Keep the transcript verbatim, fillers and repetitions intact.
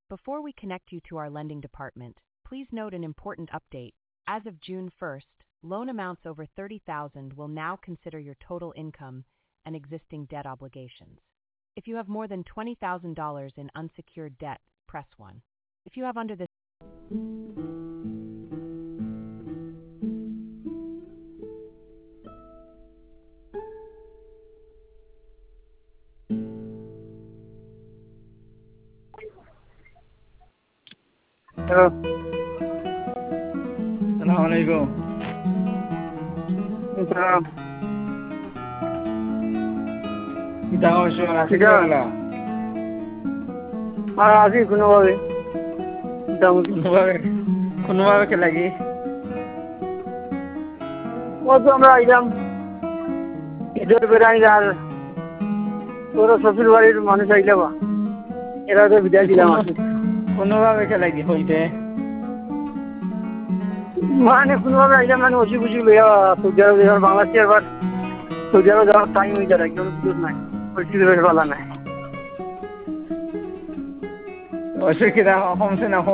Before we connect you to our lending department, please note an important update. As of June first, loan amounts over thirty thousand dollars will now consider your total income and existing debt obligations. If you have more than twenty thousand dollars in unsecured debt, press one. If you have under this Hello. Assalamu alaikum. Salam. Kita hoş geldin. Kita. আর আছি কোনোভাবে মোটামুটি কোনোভাবে কোনোভাবে কে লাগি কত আমরা আইলাম ঈদের বেড়াই আর ওরা শ্বশুর বাড়ির মানুষ আইলাম এরা তো বিদায় দিলাম আর কোনোভাবে কে লাগি হইতে মানে কোনোভাবে আইলাম মানে অসুখ বুঝি লইয়া সৌদি আরব যাওয়ার বাংলাদেশে আবার সৌদি আরব যাওয়ার টাইম হয়ে যায় একদম সুযোগ নাই পরিস্থিতি বেশ ভালো নাই অসুখ কিরা কমছে না